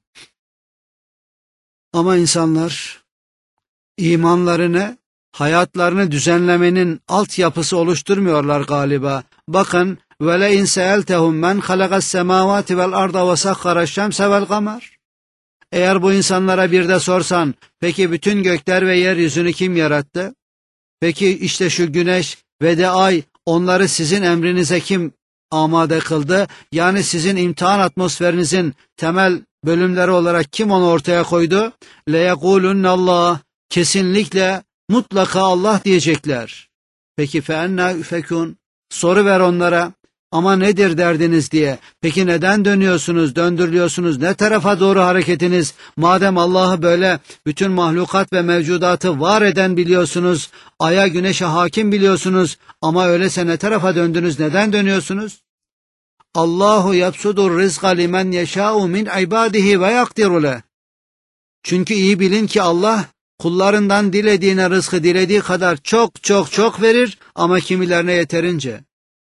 Ama insanlar imanlarını, hayatlarını düzenlemenin altyapısı oluşturmuyorlar galiba. Bakın, وَلَاِنْ سَأَلْتَهُمْ مَنْ خَلَقَ السَّمَاوَاتِ وَالْاَرْضَ وَسَخَّرَ الشَّمْسَ وَالْقَمَرِ. Eğer bu insanlara bir de sorsan, peki bütün gökler ve yeryüzünü kim yarattı? Peki işte şu güneş ve de ay, onları sizin emrinize kim amade kıldı? Yani sizin imtihan atmosferinizin temel bölümleri olarak kim onu ortaya koydu? لَيَقُولُنَّ اللّٰهِ. Kesinlikle, mutlaka Allah diyecekler. Peki فَاَنَّا يُفَكُونَ. Soru ver onlara. Ama nedir derdiniz diye. Peki neden dönüyorsunuz, döndürülüyorsunuz? Ne tarafa doğru hareketiniz? Madem Allah'ı böyle bütün mahlukat ve mevcudatı var eden biliyorsunuz, aya güneşe hakim biliyorsunuz, ama öyleyse ne tarafa döndünüz, neden dönüyorsunuz? Allahu yapsudur rizqa limen yeşâ'u min ibadihi ve yakdiru leh. Çünkü iyi bilin ki Allah kullarından dilediğine rızkı dilediği kadar çok çok çok verir, ama kimilerine yeterince.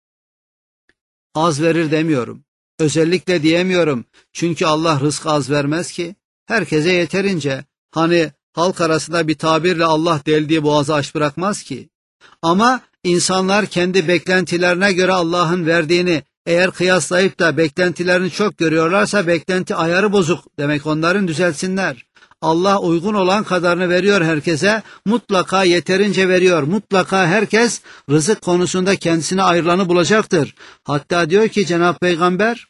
Az verir demiyorum. Özellikle diyemiyorum. Çünkü Allah rızkı az vermez ki. Herkese yeterince. Hani halk arasında bir tabirle Allah deldiği boğazı aç bırakmaz ki. Ama İnsanlar kendi beklentilerine göre Allah'ın verdiğini eğer kıyaslayıp da beklentilerini çok görüyorlarsa beklenti ayarı bozuk demek, onların düzelsinler. Allah uygun olan kadarını veriyor herkese, mutlaka yeterince veriyor. Mutlaka herkes rızık konusunda kendisine ayrılanı bulacaktır. Hatta diyor ki Cenab-ı Peygamber,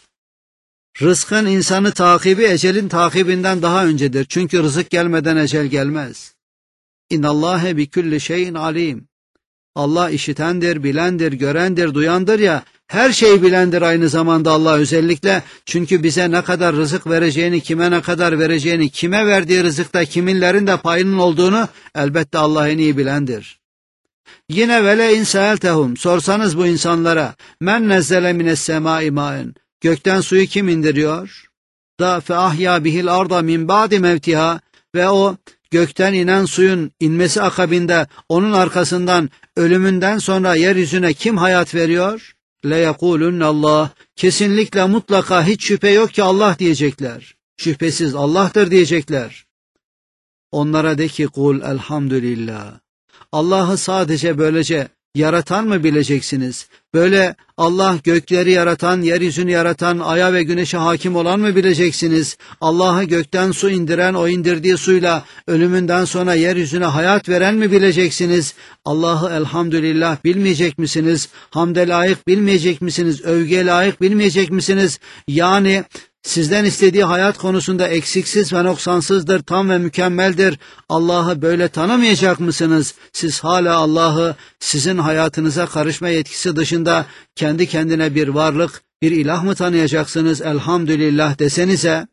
rızkın insanı takibi ecelin takibinden daha öncedir. Çünkü rızık gelmeden ecel gelmez. İnnallâhe bi kulli şeyin alim. Allah işitendir, bilendir, görendir, duyandır ya, her şeyi bilendir aynı zamanda Allah özellikle. Çünkü bize ne kadar rızık vereceğini, kime ne kadar vereceğini, kime verdiği rızıkta kiminlerin de payının olduğunu elbette Allah en iyi bilendir. Yine vele in seeltehum, sorsanız bu insanlara, men nezzele mines semai maen, gökten suyu kim indiriyor? Da fe ahya bihil arda min ba'di mevtiha, ve o gökten inen suyun inmesi akabinde onun arkasından ölümünden sonra yeryüzüne kim hayat veriyor? Le yekulunne Allah, kesinlikle mutlaka hiç şüphe yok ki Allah diyecekler. Şüphesiz Allah'tır diyecekler. Onlara de ki kul elhamdülillah. Allah'ı sadece böylece yaratan mı bileceksiniz? Böyle Allah gökleri yaratan, yeryüzünü yaratan, aya ve güneşe hakim olan mı bileceksiniz? Allah'ı gökten su indiren, o indirdiği suyla ölümünden sonra yeryüzüne hayat veren mi bileceksiniz? Allah'ı elhamdülillah bilmeyecek misiniz? Hamde layık bilmeyecek misiniz? Övgüye layık bilmeyecek misiniz? Yani sizden istediği hayat konusunda eksiksiz ve noksansızdır, tam ve mükemmeldir. Allah'ı böyle tanımayacak mısınız? Siz hala Allah'ı sizin hayatınıza karışma yetkisi dışında kendi kendine bir varlık, bir ilah mı tanıyacaksınız? Elhamdülillah desenize.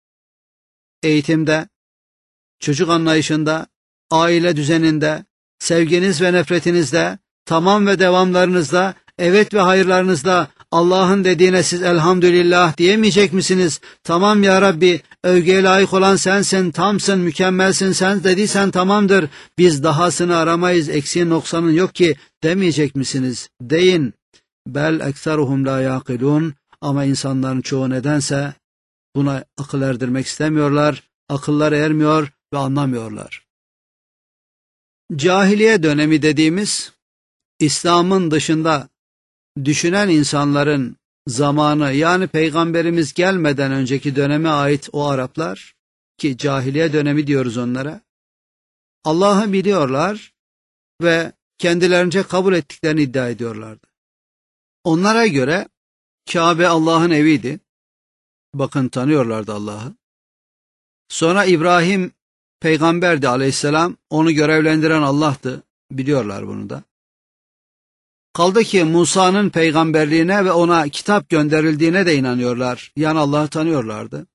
Eğitimde, çocuk anlayışında, aile düzeninde, sevginiz ve nefretinizde, tamam ve devamlarınızda, evet ve hayırlarınızda Allah'ın dediğine siz elhamdülillah diyemeyecek misiniz? Tamam ya Rabbi, övgüye layık olan sensin, tamsın, mükemmelsin, sen dediysen tamamdır. Biz dahasını aramayız, eksiğin noksanın yok ki demeyecek misiniz? Deyin. Bel ekseruhum la yaqilun, ama insanların çoğu nedense buna akıl erdirmek istemiyorlar, akılları ermiyor ve anlamıyorlar. Cahiliye dönemi dediğimiz, İslam'ın dışında düşünen insanların zamanı, yani Peygamberimiz gelmeden önceki döneme ait o Araplar, ki cahiliye dönemi diyoruz onlara, Allah'ı biliyorlar ve kendilerince kabul ettiklerini iddia ediyorlardı. Onlara göre Kabe Allah'ın eviydi. Bakın, tanıyorlardı Allah'ı. Sonra İbrahim peygamberdi aleyhisselam, onu görevlendiren Allah'tı. Biliyorlar bunu da. Kaldı ki Musa'nın peygamberliğine ve ona kitap gönderildiğine de inanıyorlar. Yani Allah'ı tanıyorlardı.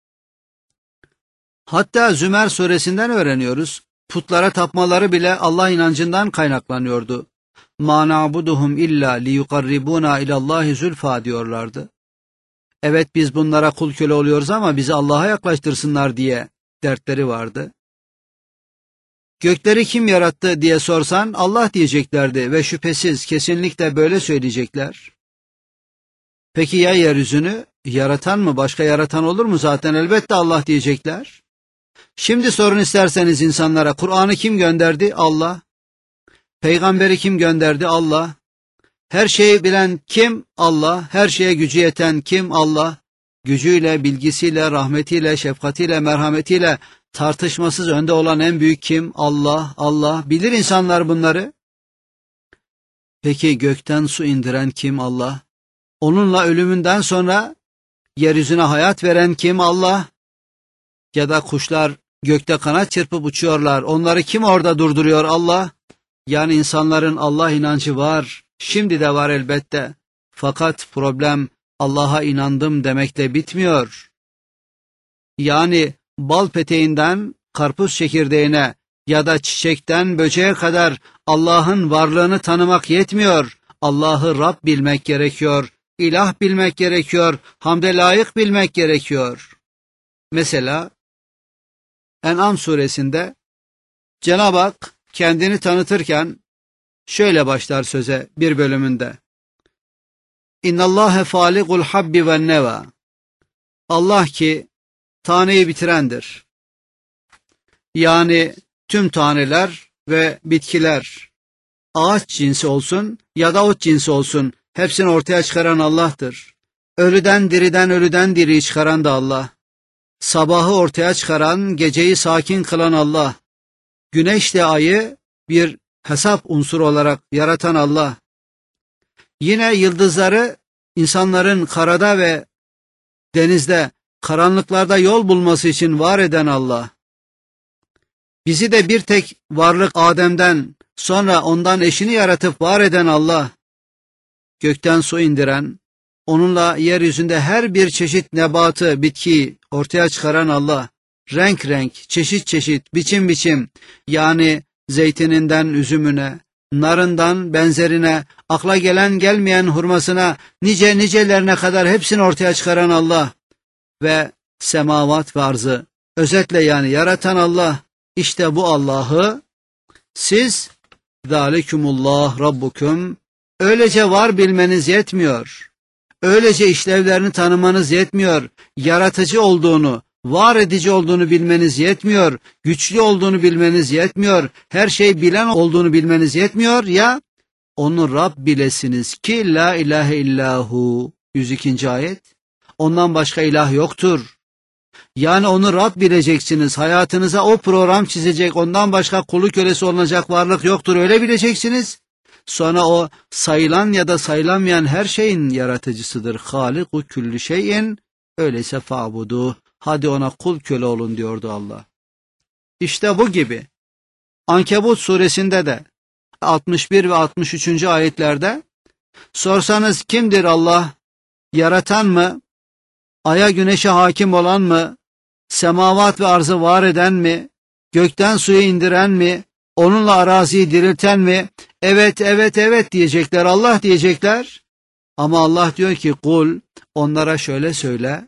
Hatta Zümer suresinden öğreniyoruz. Putlara tapmaları bile Allah inancından kaynaklanıyordu. مَا نَعْبُدُهُمْ اِلَّا لِيُقَرِّبُونَا اِلَى اللّٰهِ زُلْفَى diyorlardı. Evet, biz bunlara kul köle oluyoruz ama bizi Allah'a yaklaştırsınlar diye dertleri vardı. Gökleri kim yarattı diye sorsan Allah diyeceklerdi ve şüphesiz kesinlikle böyle söyleyecekler. Peki ya yeryüzünü yaratan mı, başka yaratan olur mu? Zaten elbette Allah diyecekler. Şimdi sorun isterseniz insanlara, Kur'an'ı kim gönderdi? Allah. Peygamberi kim gönderdi? Allah. Her şeyi bilen kim? Allah. Her şeye gücü yeten kim? Allah. Gücüyle, bilgisiyle, rahmetiyle, şefkatiyle, merhametiyle tartışmasız önde olan en büyük kim? Allah. Allah. Bilir insanlar bunları. Peki gökten su indiren kim? Allah. Onunla ölümünden sonra yeryüzüne hayat veren kim? Allah. Ya da kuşlar gökte kanat çırpıp uçuyorlar. Onları kim orada durduruyor? Allah. Yani insanların Allah inancı var. Şimdi de var elbette. Fakat problem Allah'a inandım demekle bitmiyor. Yani bal peteğinden karpuz çekirdeğine ya da çiçekten böceğe kadar Allah'ın varlığını tanımak yetmiyor. Allah'ı Rab bilmek gerekiyor. İlah bilmek gerekiyor. Hamde layık bilmek gerekiyor. Mesela En'am suresinde Cenab-ı Hak kendini tanıtırken şöyle başlar söze bir bölümünde. İnnallâhe fâligul habbi ven neva. Allah ki taneyi bitirendir. Yani tüm taneler ve bitkiler ağaç cinsi olsun ya da ot cinsi olsun, hepsini ortaya çıkaran Allah'tır. Ölüden diriden, ölüden diriyi çıkaran da Allah. Sabahı ortaya çıkaran, geceyi sakin kılan Allah. Güneşle ayı bir hesap unsuru olarak yaratan Allah. Yine yıldızları insanların karada ve denizde, karanlıklarda yol bulması için var eden Allah. Bizi de bir tek varlık Adem'den, sonra ondan eşini yaratıp var eden Allah. Gökten su indiren, onunla yeryüzünde her bir çeşit nebatı, bitkiyi ortaya çıkaran Allah. Renk renk, çeşit çeşit, biçim biçim, yani zeytininden üzümüne, narından benzerine, akla gelen gelmeyen hurmasına, nice nicelerine kadar hepsini ortaya çıkaran Allah ve semavat ve arzı, özetle yani yaratan Allah. İşte bu Allah'ı siz zalikumullah rabbukum, öylece var bilmeniz yetmiyor. Öylece işlevlerini tanımanız yetmiyor. Yaratıcı olduğunu, var edici olduğunu bilmeniz yetmiyor. Güçlü olduğunu bilmeniz yetmiyor. Her şeyi bilen olduğunu bilmeniz yetmiyor ya, onu Rab bilesiniz ki la ilahe illahu. 102. ayet. Ondan başka ilah yoktur. Yani onu Rab bileceksiniz. Hayatınıza o program çizecek, ondan başka kulu kölesi olacak varlık yoktur. Öyle bileceksiniz. Sonra o sayılan ya da sayılamayan her şeyin yaratıcısıdır. Haliku küllü şeyin, öyleyse fa'budu. Hadi ona kul köle olun diyordu Allah. İşte bu gibi. Ankebut suresinde de 61 ve 63. ayetlerde sorsanız kimdir Allah? Yaratan mı? Aya güneşe hakim olan mı? Semavat ve arzı var eden mi? Gökten suyu indiren mi? Onunla araziyi dirilten mi? Evet, evet, evet diyecekler, Allah diyecekler. Ama Allah diyor ki kul, onlara şöyle söyle.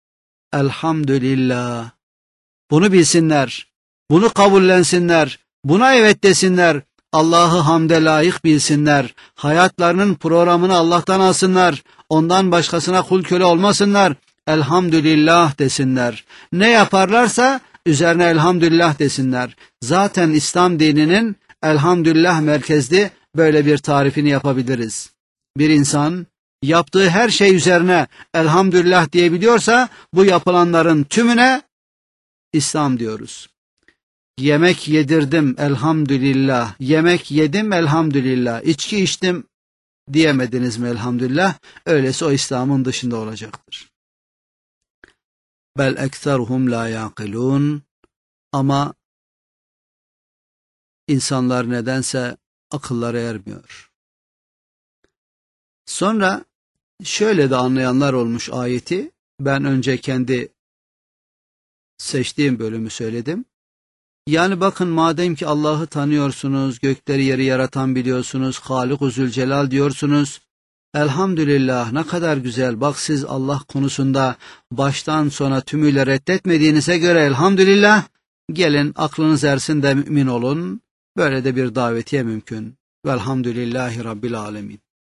Elhamdülillah. Bunu bilsinler, bunu kabullensinler, buna evet desinler. Allah'ı hamde layık bilsinler. Hayatlarının programını Allah'tan alsınlar. Ondan başkasına kul köle olmasınlar. Elhamdülillah desinler. Ne yaparlarsa üzerine elhamdülillah desinler. Zaten İslam dininin elhamdülillah merkezli böyle bir tarifini yapabiliriz. Bir insan yaptığı her şey üzerine elhamdülillah diyebiliyorsa bu yapılanların tümüne İslam diyoruz. Yemek yedirdim elhamdülillah, yemek yedim elhamdülillah, içki içtim diyemediniz mi elhamdülillah? Öyleyse o İslam'ın dışında olacaktır. Bel ekseruhum la yaqilun, ama insanlar nedense akılları ermiyor. Sonra şöyle de anlayanlar olmuş ayeti. Ben önce kendi seçtiğim bölümü söyledim. Yani bakın, madem ki Allah'ı tanıyorsunuz, gökleri yeri yaratan biliyorsunuz, Halik-u Zülcelal diyorsunuz, elhamdülillah ne kadar güzel. Bak, siz Allah konusunda baştan sona tümüyle reddetmediğinize göre elhamdülillah, gelin aklınız ersin de mümin olun. Böyle de bir davetiye mümkün. Velhamdülillahi Rabbil alemin.